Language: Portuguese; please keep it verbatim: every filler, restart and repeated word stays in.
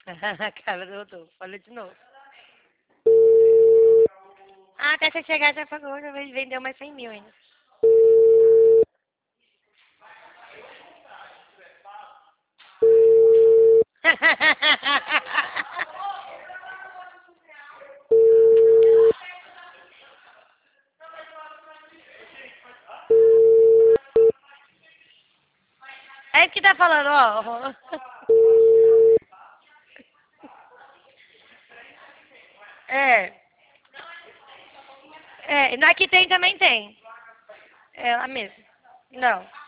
A cara do Rodolfo. Olha de novo. Ah, até você chegar já pagou, já vendeu mais cem mil ainda. É isso que tá falando, ó. É. É, e na que tem também tem. É ela mesma. Não.